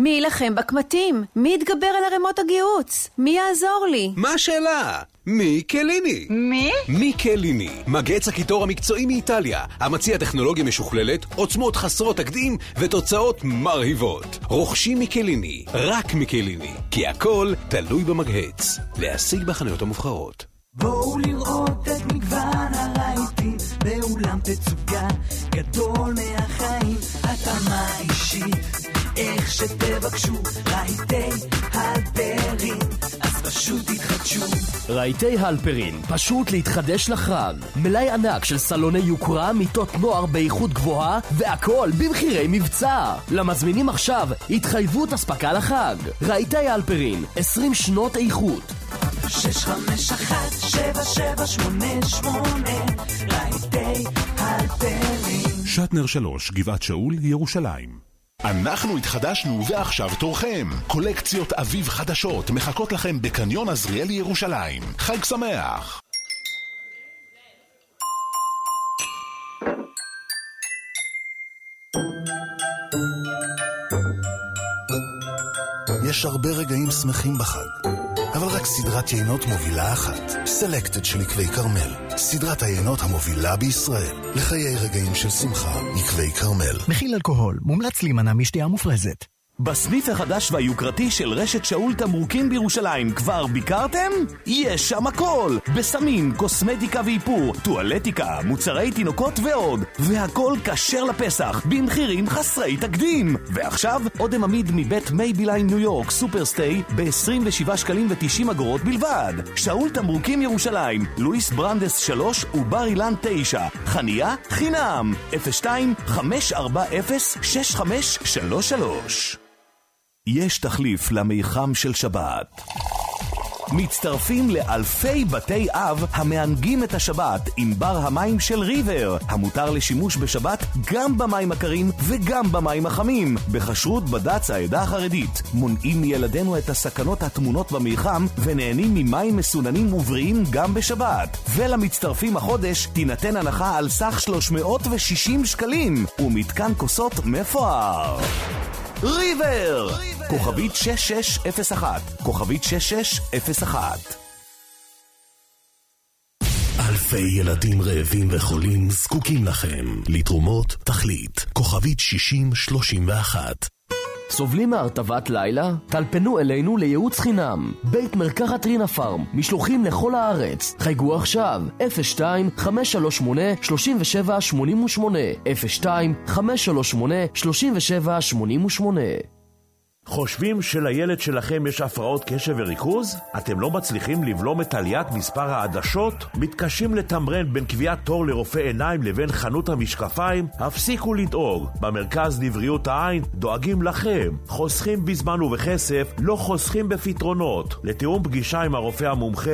מי ילחם בקמטים? מי יתגבר על הרמות הגיהוץ? מי יעזור לי? מה השאלה? מי קליני? מי? מי קליני, מגץ הקיטור המקצועי מאיטליה, המציע טכנולוגיה משוכללת, עוצמות חסרות תקדים ותוצאות מרהיבות. רוכשים מקליני, רק מקליני, כי הכל תלוי במגהץ. להשיג בחנויות המובחרות. בואו לראות את מגוון הרהיטים באולם תצוגה גדול מהחיים, התאמה אישית, איך שתבקשו, רהיטי הלפרין, אז פשוט תתחדשו. רהיטי הלפרין, פשוט להתחדש לחג. מלאי ענק של סלוני יוקרה, מיטות נוער באיכות גבוהה, והכל במחירי מבצע. למזמינים עכשיו התחייבות הספקה לחג. רהיטי הלפרין, 20 שנות איכות. 651-7788 רהיטי הלפרין. שטנר 3, גבעת שאול, ירושלים. אנחנו התחדשנו ועכשיו תורכם. קולקציות אביב חדשות מחכות לכם בקניון עזריאלי ירושלים. חג שמח. יש הרבה רגעים שמחים בחג, אבל רק סדרת יינות מובילה אחת. סלקטד של יקבי קרמל. סדרת היינות המובילה בישראל. לחיי רגעים של שמחה, יקבי קרמל. מכיל אלכוהול, מומלץ להימנע משתייה מופרזת. בסניף החדש והיוקרתי של רשת שאול תמרוקים בירושלים כבר ביקרתם? יש שם הכל! בסמים, קוסמטיקה ואיפור, טואלטיקה, מוצרי תינוקות ועוד. והכל כשר לפסח, במחירים חסרי תקדים. ועכשיו עוד עמיד מבית מייביליין ניו יורק סופרסטי ב-27.90 בלבד. שאול תמרוקים ירושלים, לואיס ברנדס 3 ובר אילן 9. חנייה חינם 02-540-6533. יש תחליף למיחם של שבת. מצטרפים לאלפי בתי אב המענגים את השבת עם בר המים של ריבר, המותר לשימוש בשבת גם במים הקרים וגם במים החמים, בכשרות בד"ץ העדה החרדית. מונעים מילדינו את הסכנות התמונות במיחם ונהנים ממים מסוננים ובריאים גם בשבת. ולמצטרפים החודש תינתן הנחה על סך 360 שקלים ומתקן כוסות מפואר. ריבר! כוכבית 6601, כוכבית 6601. אלפי ילדים רעבים וחולים זקוקים לכם. לתרומות תחליט, כוכבית 6031. סובלים מהרטבת לילה? טלפנו אלינו לייעוץ חינם. בית מרקחת רינה פארם, משלוחים לכל הארץ. חייגו עכשיו 02-538-3788 02-538-3788. חושבים שלילד שלכם יש הפרעות קשב וריכוז? אתם לא מצליחים לבלום את עליית מספר העדשות? מתקשים לתמרן בין קביעת תור לרופא עיניים לבין חנות המשקפיים? הפסיקו לדאוג. במרכז לבריאות העין דואגים לכם. חוסכים בזמן ובכסף, לא חוסכים בפתרונות. לתיאום פגישה עם הרופא המומחה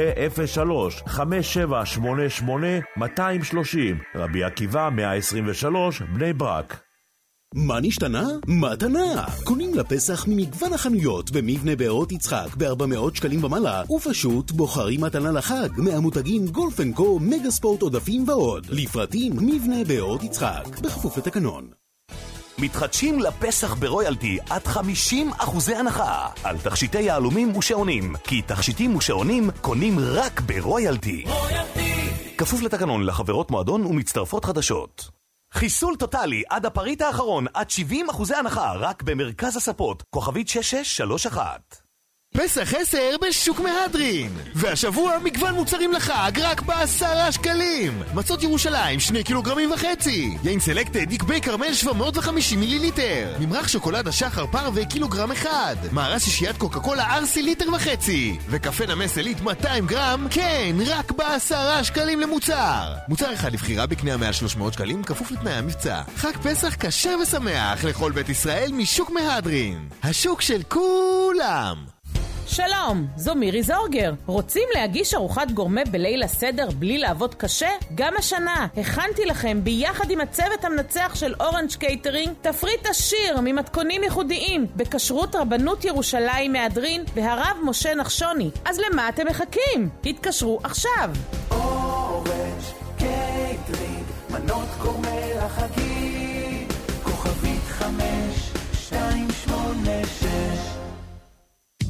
03-5788-230 רבי עקיבא 123 בני ברק. מה נשתנה? מתנה! קונים לפסח ממגוון החנויות במבנה בארות יצחק ב-400 שקלים ומעלה, ופשוט בוחרים מתנה לחג מהמותגים גולף אנד קו, מגה ספורט עודפים ועוד. לפרטים מבנה בארות יצחק, בכפוף לתקנון. מתחדשים לפסח ברויאלטי עד 50% הנחה על תכשיטי יהלומים ושעונים, כי תכשיטים ושעונים קונים רק ברויאלטי. כפוף לתקנון, לחברות מועדון ומצטרפות חדשות. חיסול טוטלי עד הפריט האחרון, עד 70% הנחה, רק במרכז הספות, כוכבית 6631. פסח 10 בשוק מהדרין, והשבוע מגוון מוצרים לחג רק ב10 שקלים. מצות ירושלים 2.5 קילוגרמים, יין סלקטד יקבי קרמל 750 מיליליטר, ממרח שוקולד השחר פרווה 1 קילוגרם, מארז שישיית קוקה קולה ארסי 1.5 ליטר, וקפה נמס עילית 200 גרם, כן, רק ב10 שקלים למוצר. מוצר אחד לבחירה בקנייה מעל 300 שקלים, כפוף לתנאי המבצע. חג פסח כשר ושמח לכל בית ישראל משוק מהדרין, השוק של כולם. שלום, זו מירי זורגר. רוצים להגיש ארוחת גורמה בליל הסדר בלי לעבוד קשה? גם השנה הכנתי לכם ביחד עם הצוות המנצח של אורנג' קייטרינג תפריט עשיר ממתכונים ייחודיים בכשרות רבנות ירושלים מהדרין והרב משה נחשוני. אז למה אתם מחכים? התקשרו עכשיו. אורנג' קייטרינג, מנות גורמה לחגים, כוכבית 5286.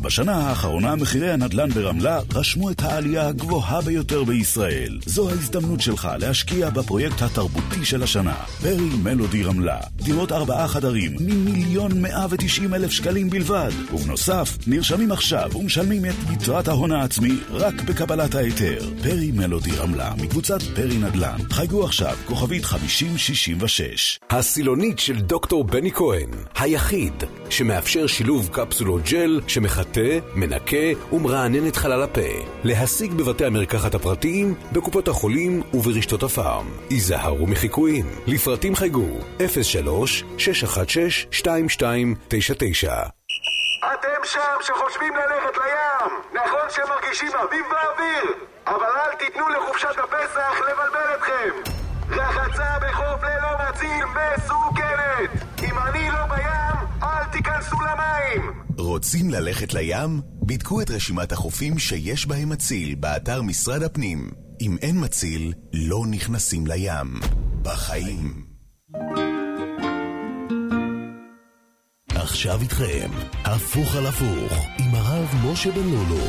בשנה האחרונה מחירי הנדל"ן ברמלה רשמו את העלייה הגבוהה ביותר בישראל. זו ההזדמנות שלך להשקיע בפרויקט התרבותי של השנה. פרי מלודי רמלה. דירות 4 חדרים מ1,190,000 שקלים בלבד. ובנוסף, נרשמים עכשיו ומשלמים את יתרת ההון העצמי רק בקבלת ההיתר. פרי מלודי רמלה, מקבוצת פרי נדל"ן. חייגו עכשיו, כוכבית 5066. הסילונית של דוקטור בני כהן, היחיד שמאפשר שילוב קפסולות ג'ל שמחטא, מנקה ומרענן את חלל הפה. להשיג בבתי המרקחת הפרטיים, בקופות החולים וברשתות הפארם. היזהרו מחיקויים. לפרטים חייגו 03-616-2299. אתם שם שחושבים ללכת לים, נכון שמרגישים אביב באוויר, אבל אל תיתנו לחופשת הפסח לבלבל אתכם. רחצה בחוף ללא מציל מסוכנת. אם אני לא בים, אל תיכנסו למים. רוצים ללכת לים? בדקו את רשימת החופים שיש בהם מציל באתר משרד הפנים. אם אין מציל, לא נכנסים לים. בחיים. עכשיו איתכם, הפוך על הפוך, עם הרב משה בן לולו.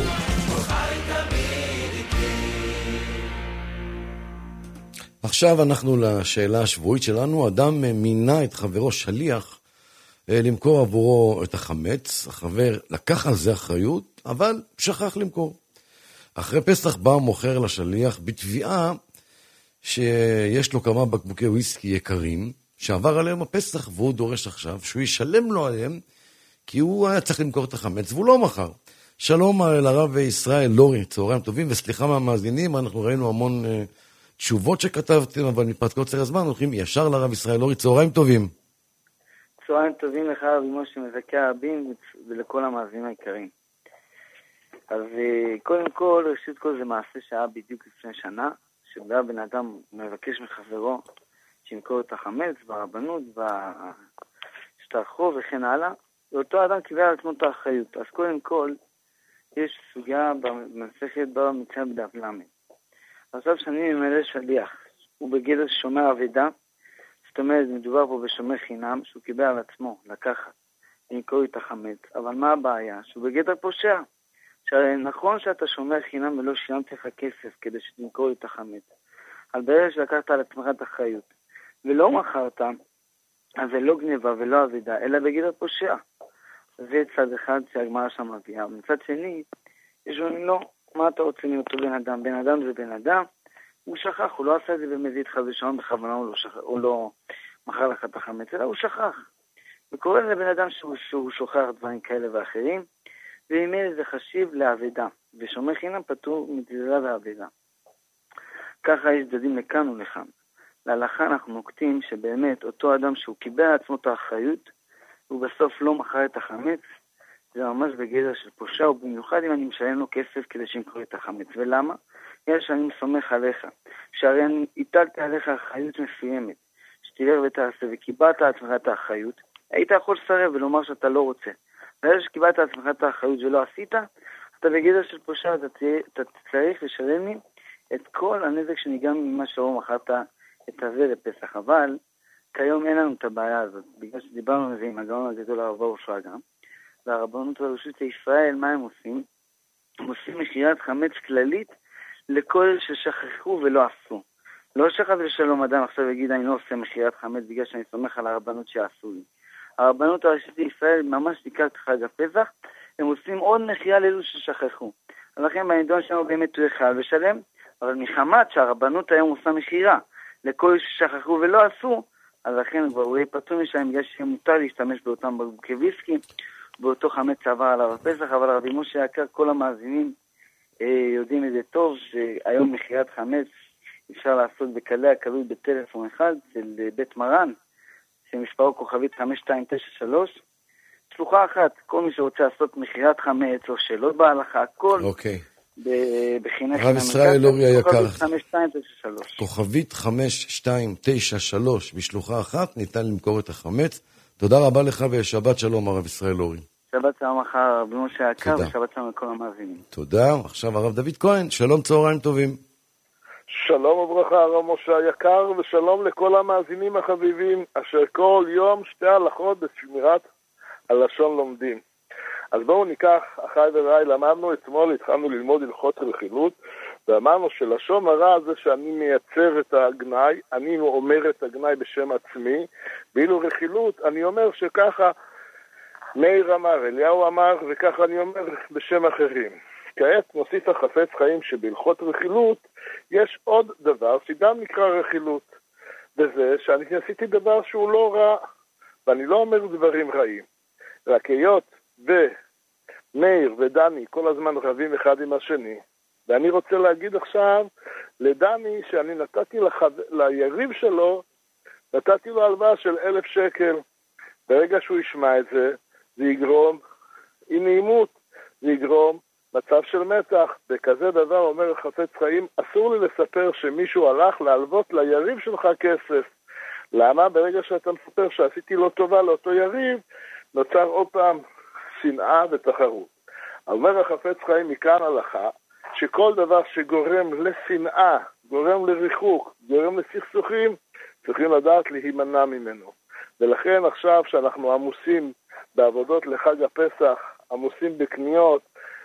עכשיו אנחנו לשאלה השבועית שלנו. אדם מינה את חברו שליח למכור עבורו את החמץ. החבר לקח על זה אחריות, אבל שכח למכור. אחרי פסח בא מוכר לשליח בתביעה שיש לו כמה בקבוקי וויסקי יקרים, שעבר עליהם הפסח, והוא דורש עכשיו שהוא ישלם לו עליהם, כי הוא היה צריך למכור את החמץ, והוא לא מכר. שלום לרב ישראל לורי, צהריים טובים, וסליחה מהמאזינים, אנחנו ראינו המון תשובות שכתבתם, אבל מפאת קוצר הזמן הולכים ישר לרב ישראל לורי. צהריים טובים. צהריים טובים לך רבי משה מזכה רבים ולכל המאזינים היקרים. אז קודם כל, ראשית כל זה מעשה שהיה בדיוק לפני שנה, שבא בן אדם מבקש מחברו שימכור את החמץ ברבנות, בשטחו וכן הלאה, ואותו אדם קיבל על עצמו את האחריות. אז קודם כל, יש סוגיה במסכת בבא מציעא בדף למד. עכשיו שאני ממלא שליח, הוא בגדר שומר אבדה, זאת אומרת, מדובר פה בשומר חינם, שהוא קיבל על עצמו לקחת, למכור את החמץ, אבל מה הבעיה? שהוא בגדר פושע. נכון שאתה שומר חינם ולא שילמת לך כסף כדי שתמכור את החמץ, אבל ברגע שלקחת על עצמך את האחריות, ולא מכרת, אז זה לא גניבה ולא אבדה, אלא בגדר פושע. זה צד אחד שהגמרא שם מביאה. מצד שני, יש אומרים לו, מה אתה רוצה מאותו בן אדם? בן אדם זה בן אדם, הוא שכח, הוא לא עשה את זה במזיד חס ושלום בכוונה, הוא לא מכר לך את החמץ, אלא הוא שכח. וקורא לבן אדם שהוא שוכח דברים כאלה ואחרים, ואם זה חשיב לאבדה, ושומר חינם פטור מגזירה ואבדה. ככה יש צדדים לכאן ולכאן. להלכה אנחנו נוקטים שבאמת אותו אדם שהוא קיבל עצמו את האחריות, הוא בסוף לא מכר את החמץ, זה ממש בגדר של פושע, ובמיוחד אם אני משלם לו כסף כדי שימכור את החמץ. ולמה? יש שאני סומך עליך, שהרי אני הטלתי עליך אחריות מסוימת, שתלך ותעשה וקיבלת עצמך את האחריות, היית יכול לסרב ולומר שאתה לא רוצה. ואלה שקיבלת עצמך את האחריות ולא עשית, אתה בגדר של פושע, אתה צריך לשלם לי את כל הנזק שנגרם ממה שלא מכרת את הזה לפסח. אבל כיום אין לנו את הבעיה הזאת, בגלל שדיברנו על זה עם הגאון הגדול הרב בר אושרה גם, והרבנות הראשית לישראל, מה הם עושים? הם עושים מכירת חמץ כללית לכל ששכחו ולא עשו. לא שחס ושלום אדם עכשיו יגיד אני לא עושה מכירת חמץ בגלל שאני סומך על הרבנות שעשו לי. הרבנות הראשית לישראל ממש לקראת חג הפסח, הם עושים עוד מכירה לאלו ששכחו. אז לכן בנידון שלנו באמת הוא יכל ושלם, אבל מחמת שהרבנות היום עושה מכירה לכל ששכחו ולא עשו, אז לכן כבר הוא יפתו משם בגלל שמותר להשתמש באותם בקבוקי וויסקי, באותו חמץ שעבר עליו הפסח. אבל רבי משה יקר, כל המאזינים יודעים את זה טוב, שהיום מכירת חמץ אפשר לעשות בקלי הקלוי בטלפון אחד של בית מרן, שמספרו כוכבית 5293, שלוחה אחת. כל מי שרוצה לעשות מכירת חמץ או שאלות בהלכה, הכל בחינך. הרב ישראל לורי היקר, כוכבית 5293. כוכבית 5293 בשלוחה אחת ניתן למכור את החמץ. תודה רבה לך ושבת שלום הרב ישראל לורי. שבת שלום אחר רבי משה יקר ושבת שלום לכל המאזינים. תודה. עכשיו הרב דוד כהן, שלום, צהריים טובים. שלום וברכה הרב משה היקר, ושלום לכל המאזינים החביבים אשר כל יום שתי הלכות בשמירת הלשון לומדים. אז בואו ניקח, אחי ורעי, למדנו אתמול, התחלנו ללמוד הלכות רכילות, ואמרנו שלשון הרע זה שאני מייצר את הגנאי, אני אומר את הגנאי בשם עצמי, ואילו רכילות, אני אומר שככה מאיר אמר, אליהו אמר, וככה אני אומר בשם אחרים. כעת נוסיף החפץ חיים שבהלכות רכילות, יש עוד דבר שגם נקרא רכילות, וזה שאני עשיתי דבר שהוא לא רע, ואני לא אומר דברים רעים. רק היות ומאיר ודני כל הזמן רבים אחד עם השני, ואני רוצה להגיד עכשיו לדני שאני נתתי ליריב שלו, נתתי לו הלוואה של 1,000 שקל. ברגע שהוא ישמע את זה, זה יגרום אי נעימות, זה יגרום מצב של מתח. בכזה דבר אומר חפץ חיים, אסור לי לספר שמישהו הלך להלוות ליריב שלך כסף. למה? ברגע שאתה מספר שעשיתי לו טובה לאותו יריב, נוצר עוד פעם שנאה ותחרות. אומר החפץ חיים מכאן הלכה, שכל דבר שגורם לשנאה, גורם לריחוק, גורם לסכסוכים, צריכים לדעת להימנע ממנו. ולכן עכשיו שאנחנו עמוסים בעבודות לחג הפסח, עמוסים בקניות,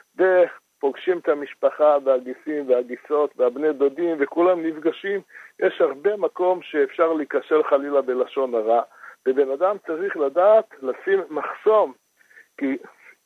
ופוגשים את המשפחה והגיסים והגיסות והבני דודים, וכולם נפגשים, יש הרבה מקום שאפשר להיקשר חלילה בלשון הרע, ובן אדם צריך לדעת לשים מחסום, כי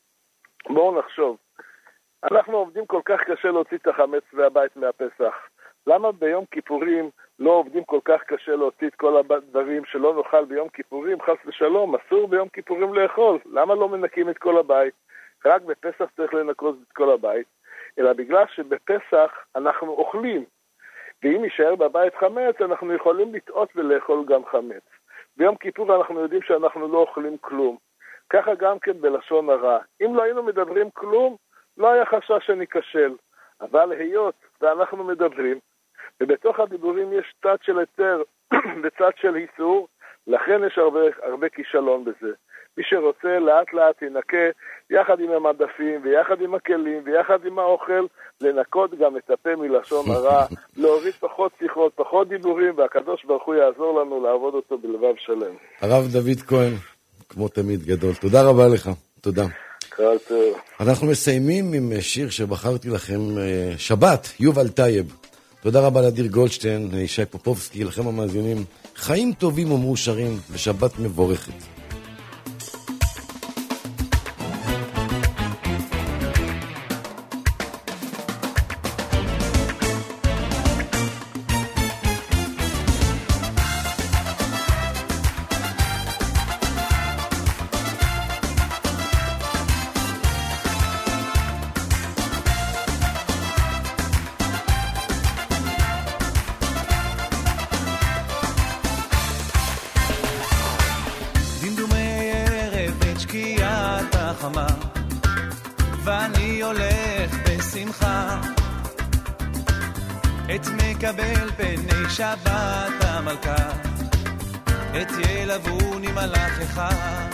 בואו נחשוב, אנחנו עובדים כל כך קשה להוציא את החמץ והבית מהפסח. למה ביום כיפורים לא עובדים כל כך קשה להוציא את כל הדברים שלא נאכל ביום כיפורים? חס ושלום, אסור ביום כיפורים לאכול. למה לא מנקים את כל הבית? רק בפסח צריך לנקות את כל הבית. אלא בגלל שבפסח אנחנו אוכלים. ואם יישאר בבית חמץ, אנחנו יכולים לטעות ולאכול גם חמץ. ביום כיפור אנחנו יודעים שאנחנו לא אוכלים כלום. ככה גם כן בלשון הרע. אם לא היינו מדברים כלום, לא היה חשש שניכשל. אבל היות ואנחנו מדברים, ובתוך הדיבורים יש צד של היתר וצד של איסור, לכן יש הרבה כישלון בזה. מי שרוצה לאט לאט ינקה יחד עם המדפים ויחד עם הכלים ויחד עם האוכל, לנקות גם את הפה מלשון הרע, להוריד פחות שיחות, פחות דיבורים, והקדוש ברוך הוא יעזור לנו לעבוד אותו בלבב שלם. הרב דוד כהן, כמו תמיד גדול, תודה רבה לך, תודה. אנחנו מסיימים עם שיר שבחרתי לכם, שבת, יובל טייב. תודה רבה לדיר גולדשטיין, ישי פופובסקי, לכם המאזינים. חיים טובים ומאושרים ושבת מבורכת. ואני הולך בשמחה את מקבל פני שבת המלכה את ילבוני מלאך אחד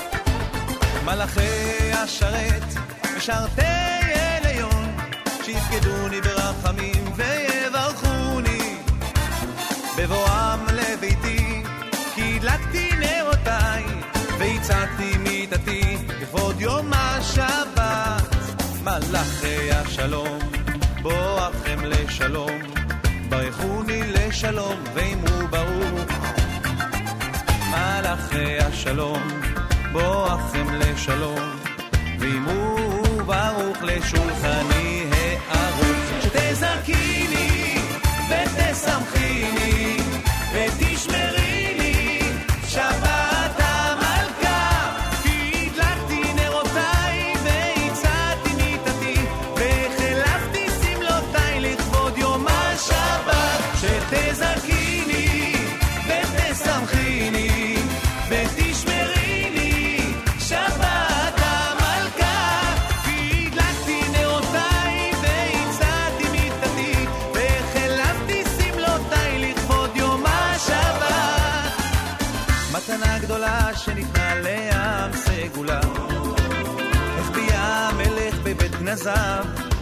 מלאכי השרת משרתי אליון שיפקדוני ברחמים ויברכוני בבואם לביתי כי הדלקתי נרותיי והצעתי מיטתי לכבוד יום השבת מלאכי השלום בואכם לשלום ברכוני לשלום ואמרו ברוך מלאכי השלום בואכם לשלום ואמרו ברוך לשולחני הערוך שתזרקיני ותשמחיני ותשמריני שבת המלכה כי הדלקתי נרותיי והצעתי מיטתי וחלפתי סמלותיי לכבוד יום השבת שתזרקיני ותשמחיני ותשמריני שבת המלכה כי הדלקתי נרותיי והצעתי מיטתי וחלפתי סמלותיי לכבוד יום השבת מתנה גדולה שניתנה לעם סגולה החביא המלך בבית גנזיו